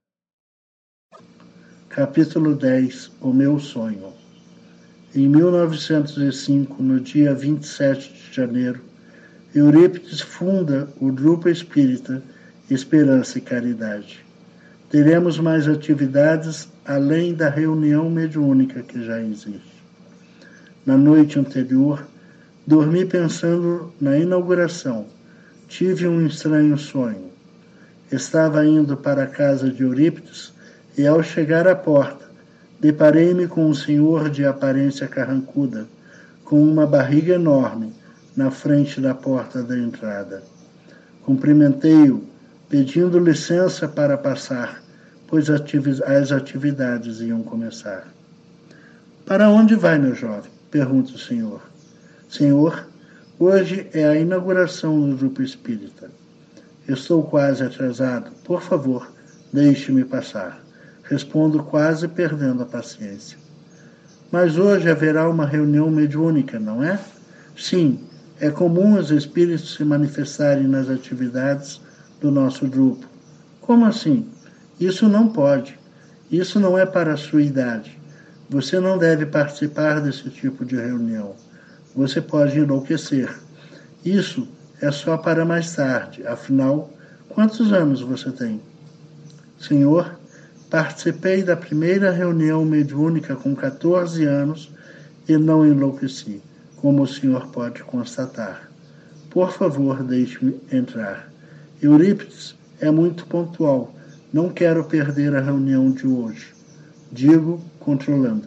Capítulo dez. O meu sonho. Em mil novecentos e cinco, no dia vinte e sete de janeiro, Eurípides funda o Grupo Espírita Esperança e Caridade. Teremos mais atividades além da reunião mediúnica que já existe. Na noite anterior, dormi pensando na inauguração. Tive um estranho sonho. Estava indo para a casa de Eurípides e, ao chegar à porta, deparei-me com um senhor de aparência carrancuda, com uma barriga enorme, na frente da porta da entrada. Cumprimentei-o, pedindo licença para passar, pois as atividades iam começar. Para onde vai, meu jovem? Pergunta o senhor. Senhor, hoje é a inauguração do Grupo Espírita. Estou quase atrasado. Por favor, deixe-me passar. Respondo quase perdendo a paciência. Mas hoje haverá uma reunião mediúnica, não é? Sim, é comum os espíritos se manifestarem nas atividades do nosso grupo. Como assim? Isso não pode. Isso não é para a sua idade. Você não deve participar desse tipo de reunião. Você pode enlouquecer. Isso é só para mais tarde. Afinal, quantos anos você tem? Senhor, participei da primeira reunião mediúnica com quatorze anos e não enlouqueci, como o senhor pode constatar. Por favor, deixe-me entrar. Eurípides é muito pontual. Não quero perder a reunião de hoje. Digo, controlando.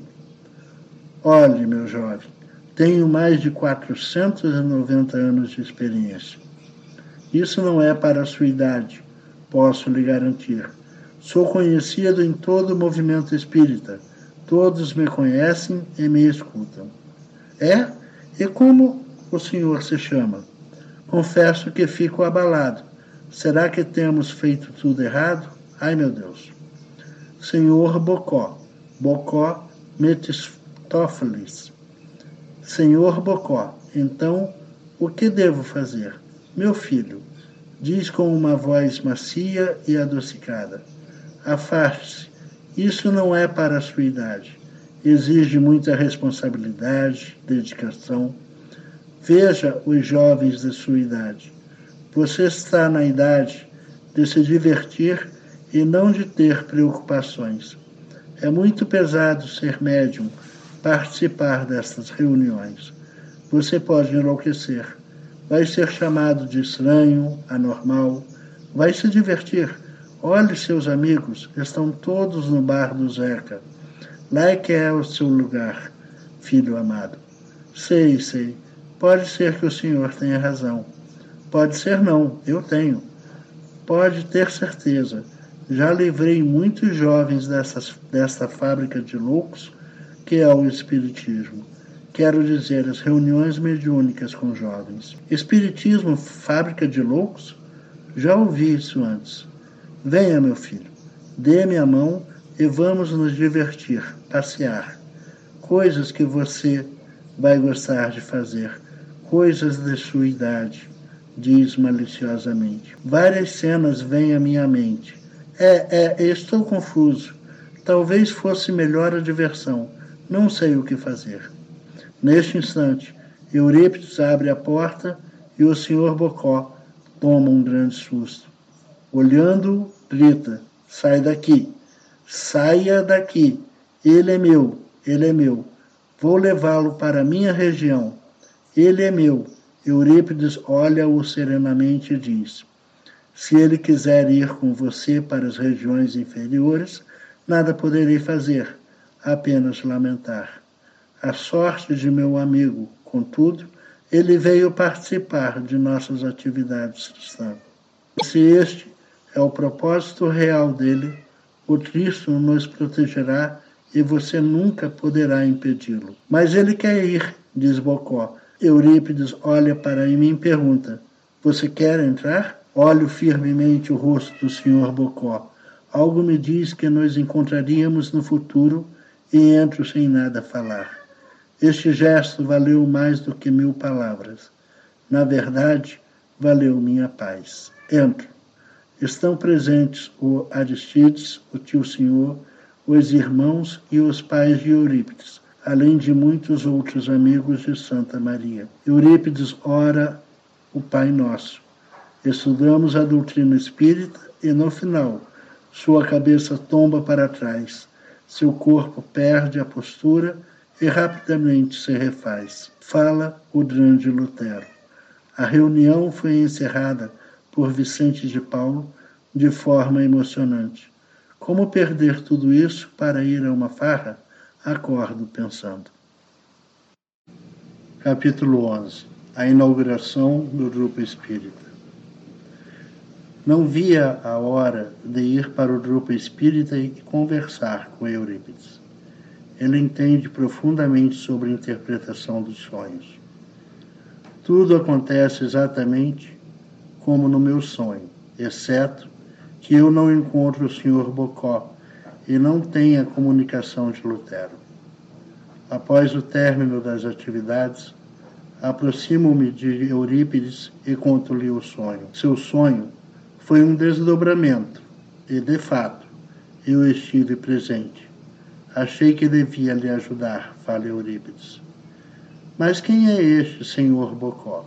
Olhe, meu jovem, tenho mais de quatrocentos e noventa anos de experiência. Isso não é para a sua idade, posso lhe garantir. Sou conhecido em todo o movimento espírita. Todos me conhecem e me escutam. É? E como o senhor se chama? Confesso que fico abalado. Será que temos feito tudo errado? Ai, meu Deus. Senhor Bocó. Bocó Metistófeles. Senhor Bocó, então, o que devo fazer? Meu filho, diz com uma voz macia e adocicada. Afaste-se. Isso não é para a sua idade. Exige muita responsabilidade, dedicação. Veja os jovens de sua idade. Você está na idade de se divertir e não de ter preocupações. É muito pesado ser médium, participar destas reuniões. Você pode enlouquecer. Vai ser chamado de estranho, anormal. Vai se divertir. Olhe seus amigos, estão todos no bar do Zeca. Lá é que é o seu lugar, filho amado. Sei, sei. Pode ser que o senhor tenha razão. Pode ser não, eu tenho. Pode ter certeza. Já livrei muitos jovens dessas, desta fábrica de loucos que é o espiritismo. Quero dizer, as reuniões mediúnicas com jovens. Espiritismo, fábrica de loucos? Já ouvi isso antes. Venha, meu filho, dê-me a mão e vamos nos divertir, passear. Coisas que você vai gostar de fazer, coisas de sua idade, diz maliciosamente. Várias cenas vêm à minha mente. É, é, estou confuso. Talvez fosse melhor a diversão. Não sei o que fazer. Neste instante, Eurípides abre a porta e o senhor Bocó toma um grande susto. Olhando-o, grita: sai daqui, saia daqui, ele é meu, ele é meu, vou levá-lo para a minha região, ele é meu. Eurípides olha-o serenamente e diz: se ele quiser ir com você para as regiões inferiores, nada poderei fazer, apenas lamentar. A sorte de meu amigo, contudo, ele veio participar de nossas atividades cristãs. Se este é o propósito real dele, o Cristo nos protegerá e você nunca poderá impedi-lo. Mas ele quer ir, diz Bocó. Eurípides olha para mim e pergunta: você quer entrar? Olho firmemente o rosto do senhor Bocó. Algo me diz que nos encontraríamos no futuro e entro sem nada falar. Este gesto valeu mais do que mil palavras. Na verdade, valeu minha paz. Entro. Estão presentes o Aristides, o tio-senhor, os irmãos e os pais de Eurípides, além de muitos outros amigos de Santa Maria. Eurípides ora o Pai Nosso. Estudamos a doutrina espírita e, no final, sua cabeça tomba para trás, seu corpo perde a postura e rapidamente se refaz. Fala o grande Lutero. A reunião foi encerrada por Vicente de Paulo de forma emocionante. Como perder tudo isso para ir a uma farra? Acordo pensando. Capítulo onze. A inauguração do grupo espírita. Não via a hora de ir para o grupo espírita e conversar com Eurípides. Ele entende profundamente sobre a interpretação dos sonhos. Tudo acontece exatamente como no meu sonho, exceto que eu não encontro o senhor Bocó e não tenho a comunicação de Lutero. Após o término das atividades, aproximo-me de Eurípides e conto-lhe o sonho. Seu sonho foi um desdobramento e, de fato, eu estive presente. Achei que devia lhe ajudar, fala Eurípides. Mas quem é este senhor Bocó?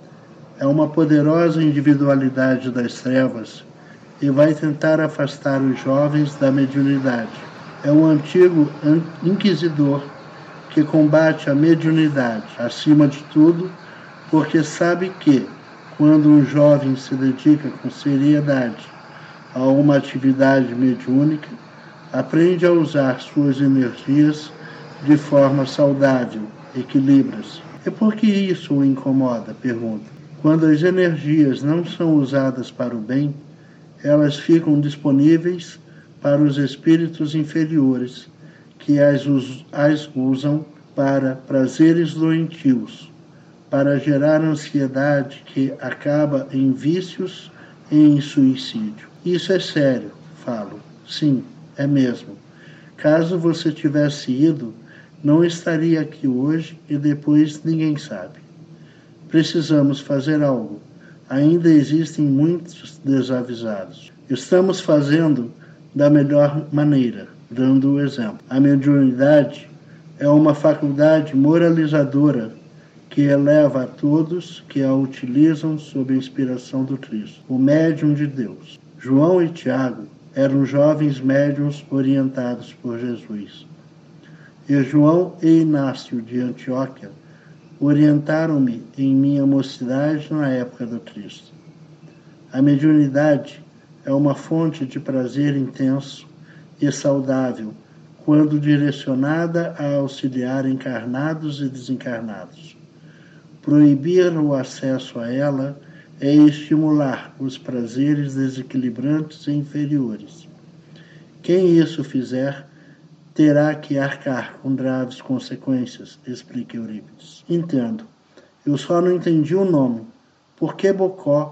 É uma poderosa individualidade das trevas e vai tentar afastar os jovens da mediunidade. É um antigo inquisidor que combate a mediunidade, acima de tudo, porque sabe que, quando um jovem se dedica com seriedade a uma atividade mediúnica, aprende a usar suas energias de forma saudável, equilibra-se. E por que isso o incomoda? Pergunta. Quando as energias não são usadas para o bem, elas ficam disponíveis para os espíritos inferiores, que as, us- as usam para prazeres doentios, para gerar ansiedade que acaba em vícios e em suicídio. Isso é sério, falo. Sim, é mesmo. Caso você tivesse ido, não estaria aqui hoje e depois ninguém sabe. Precisamos fazer algo. Ainda existem muitos desavisados. Estamos fazendo da melhor maneira, dando o exemplo. A mediunidade é uma faculdade moralizadora que eleva a todos que a utilizam sob a inspiração do Cristo, o médium de Deus. João e Tiago eram jovens médiuns orientados por Jesus. E João e Inácio de Antioquia orientaram-me em minha mocidade na época do Cristo. A mediunidade é uma fonte de prazer intenso e saudável quando direcionada a auxiliar encarnados e desencarnados. Proibir o acesso a ela é estimular os prazeres desequilibrantes e inferiores. Quem isso fizer terá que arcar com graves consequências, explica Eurípides. Entendo. Eu só não entendi o nome. Por que Bocó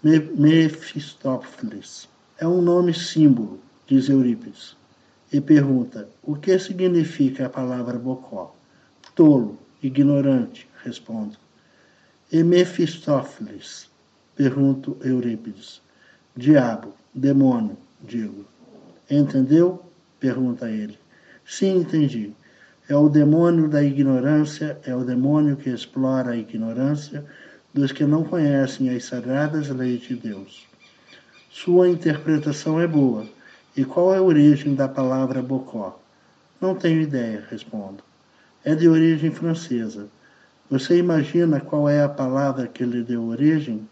Mefistófeles? É um nome símbolo, diz Eurípides. E pergunta, o que significa a palavra Bocó? Tolo, ignorante, respondo. E Mefistófeles? Pergunto Eurípides. Diabo, demônio, digo. Entendeu? Pergunta ele. Sim, entendi. É o demônio da ignorância, é o demônio que explora a ignorância dos que não conhecem as sagradas leis de Deus. Sua interpretação é boa. E qual é a origem da palavra bocó? Não tenho ideia, respondo. É de origem francesa. Você imagina qual é a palavra que lhe deu origem?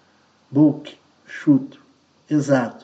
Bouc, chuto. Exato.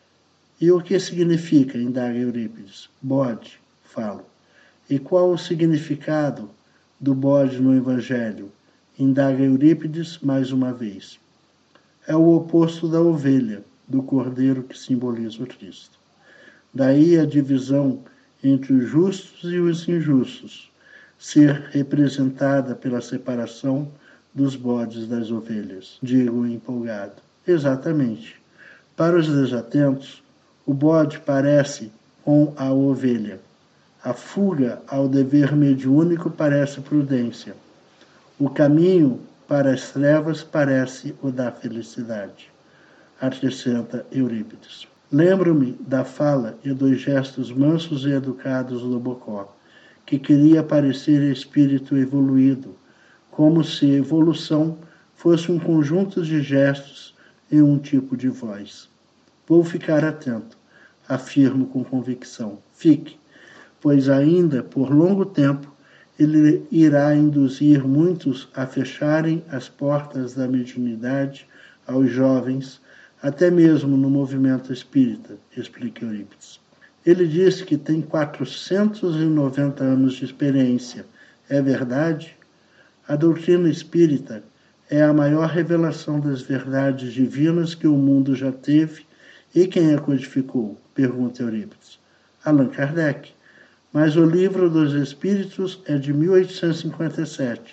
E o que significa, indaga Eurípides? Bode, falo. E qual o significado do bode no Evangelho? Indaga Eurípides mais uma vez. É o oposto da ovelha, do cordeiro que simboliza o Cristo. Daí a divisão entre os justos e os injustos, ser representada pela separação dos bodes das ovelhas, digo empolgado. Exatamente. Para os desatentos, o bode parece com a ovelha. A fuga ao dever mediúnico parece prudência. O caminho para as trevas parece o da felicidade. Acrescenta Eurípides. Lembro-me da fala e dos gestos mansos e educados do Bocó, que queria parecer espírito evoluído, como se evolução fosse um conjunto de gestos e um tipo de voz. Vou ficar atento, afirmo com convicção. Fique, pois ainda por longo tempo ele irá induzir muitos a fecharem as portas da mediunidade aos jovens, até mesmo no movimento espírita, explica Eurípides. Ele diz que tem quatrocentos e noventa anos de experiência. É verdade? A doutrina espírita é a maior revelação das verdades divinas que o mundo já teve. E quem a codificou? Pergunta Eurípides. Allan Kardec. Mas o Livro dos Espíritos é de mil oitocentos e cinquenta e sete.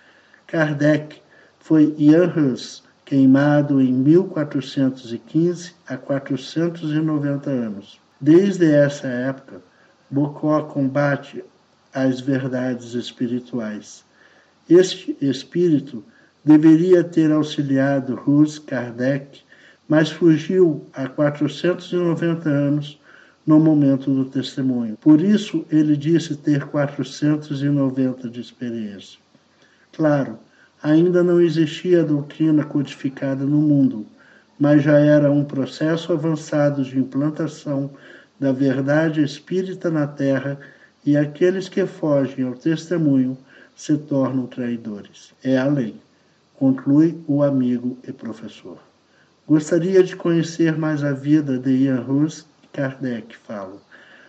Kardec foi Jan Hus, queimado em mil quatrocentos e quinze a quatrocentos e noventa anos. Desde essa época, Bocó combate as verdades espirituais. Este espírito deveria ter auxiliado Hus, Kardec, mas fugiu há quatrocentos e noventa anos no momento do testemunho. Por isso ele disse ter quatrocentos e noventa de experiência. Claro, ainda não existia a doutrina codificada no mundo, mas já era um processo avançado de implantação da verdade espírita na Terra, e aqueles que fogem ao testemunho se tornam traidores. É a lei, conclui o amigo e professor. Gostaria de conhecer mais a vida de Jan Hus e Kardec, falo.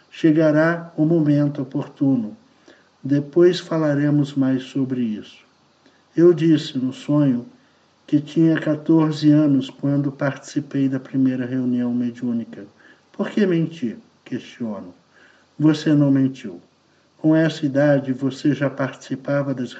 Chegará o momento oportuno. Depois falaremos mais sobre isso. Eu disse no sonho que tinha quatorze anos quando participei da primeira reunião mediúnica. Por que mentir? Questiono. Você não mentiu. Com essa idade, você já participava das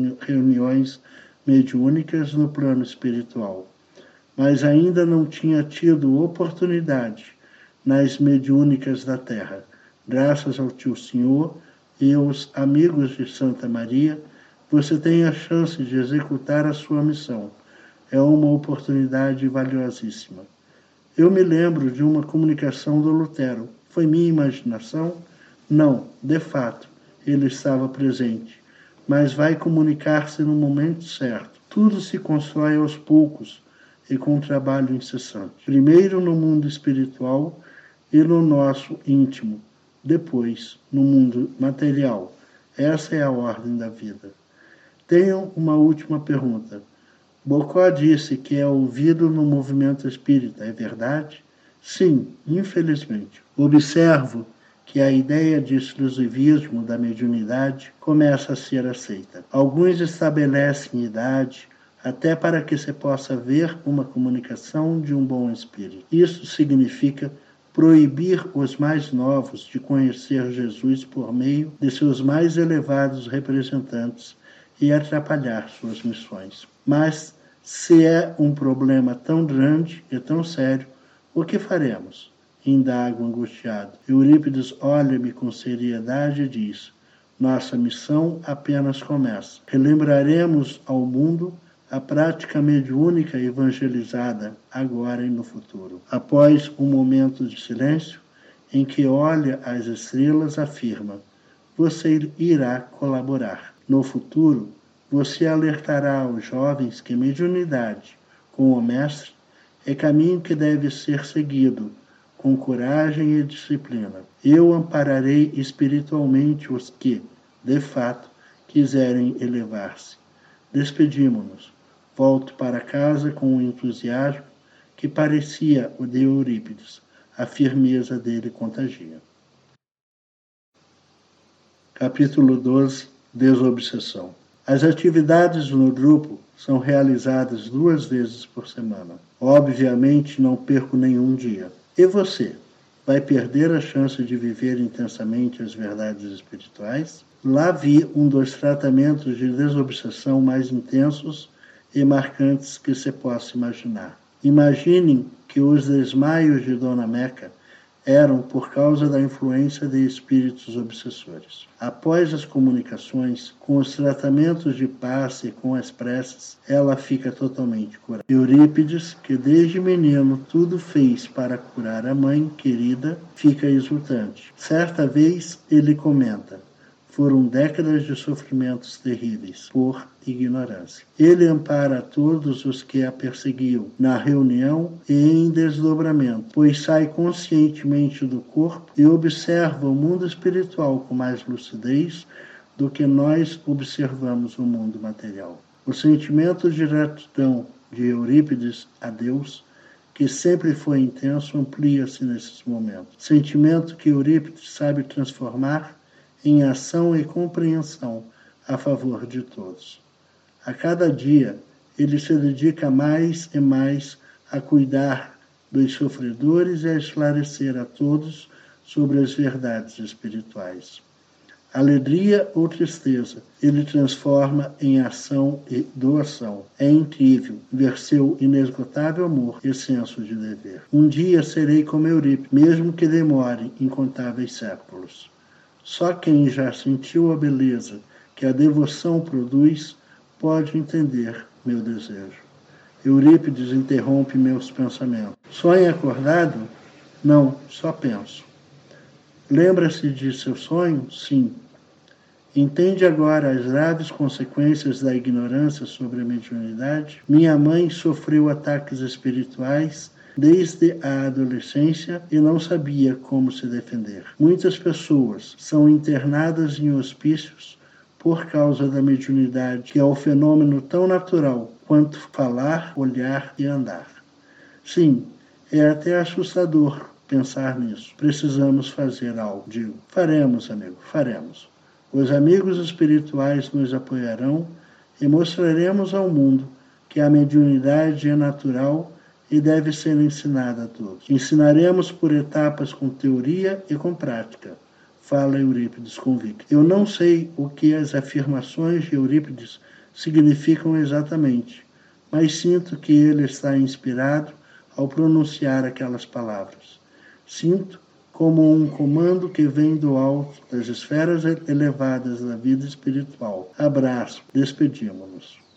reuniões mediúnicas no plano espiritual, mas ainda não tinha tido oportunidade nas mediúnicas da Terra. Graças ao Tio Senhor e aos amigos de Santa Maria, você tem a chance de executar a sua missão. É uma oportunidade valiosíssima. Eu me lembro de uma comunicação do Lutero. Foi minha imaginação? Não, de fato, ele estava presente. Mas vai comunicar-se no momento certo. Tudo se constrói aos poucos e com trabalho incessante. Primeiro no mundo espiritual e no nosso íntimo. Depois no mundo material. Essa é a ordem da vida. Tenho uma última pergunta. Bocó disse que é ouvido no movimento espírita, é verdade? Sim, infelizmente. Observo que a ideia de exclusivismo da mediunidade começa a ser aceita. Alguns estabelecem idade até para que se possa ver uma comunicação de um bom espírito. Isso significa proibir os mais novos de conhecer Jesus por meio de seus mais elevados representantes e atrapalhar suas missões. Mas, se é um problema tão grande e tão sério, o que faremos? Indago angustiado. Eurípides olha-me com seriedade e diz: nossa missão apenas começa. Relembraremos ao mundo a prática mediúnica evangelizada agora e no futuro. Após um momento de silêncio, em que olha as estrelas, afirma: você irá colaborar. No futuro, você alertará aos jovens que mediunidade, com o mestre, é caminho que deve ser seguido, com coragem e disciplina. Eu ampararei espiritualmente os que, de fato, quiserem elevar-se. Despedimo-nos. Volto para casa com um entusiasmo que parecia o de Eurípides. A firmeza dele contagia. Capítulo doze. Desobsessão. As atividades no grupo são realizadas duas vezes por semana. Obviamente, não perco nenhum dia. E você? Vai perder a chance de viver intensamente as verdades espirituais? Lá vi um dos tratamentos de desobsessão mais intensos e marcantes que se possa imaginar. Imaginem que os desmaios de Dona Meca eram por causa da influência de espíritos obsessores. Após as comunicações, com os tratamentos de passe e com as preces, ela fica totalmente curada. Eurípides, que desde menino tudo fez para curar a mãe querida, fica exultante. Certa vez ele comenta: foram décadas de sofrimentos terríveis por ignorância. Ele ampara a todos os que a perseguiam na reunião e em desdobramento, pois sai conscientemente do corpo e observa o mundo espiritual com mais lucidez do que nós observamos o mundo material. O sentimento de gratidão de Eurípides a Deus, que sempre foi intenso, amplia-se nesses momentos. Sentimento que Eurípides sabe transformar em ação e compreensão a favor de todos. A cada dia, ele se dedica mais e mais a cuidar dos sofredores e a esclarecer a todos sobre as verdades espirituais. Alegria ou tristeza, ele transforma em ação e doação. É incrível ver seu inesgotável amor e senso de dever. Um dia serei como Eurípides, mesmo que demore incontáveis séculos. Só quem já sentiu a beleza que a devoção produz pode entender meu desejo. Eurípides interrompe meus pensamentos. Sonha acordado? Não, só penso. Lembra-se de seu sonho? Sim. Entende agora as graves consequências da ignorância sobre a mediunidade? Minha mãe sofreu ataques espirituais desde a adolescência e não sabia como se defender. Muitas pessoas são internadas em hospícios por causa da mediunidade, que é um fenômeno tão natural quanto falar, olhar e andar. Sim, é até assustador pensar nisso. Precisamos fazer algo. Digo, faremos, amigo, faremos. Os amigos espirituais nos apoiarão e mostraremos ao mundo que a mediunidade é natural e deve ser ensinada a todos. Ensinaremos por etapas com teoria e com prática, fala Eurípides convicto. Eu não sei o que as afirmações de Eurípides significam exatamente, mas sinto que ele está inspirado ao pronunciar aquelas palavras. Sinto como um comando que vem do alto, das esferas elevadas da vida espiritual. Abraço, despedimos-nos.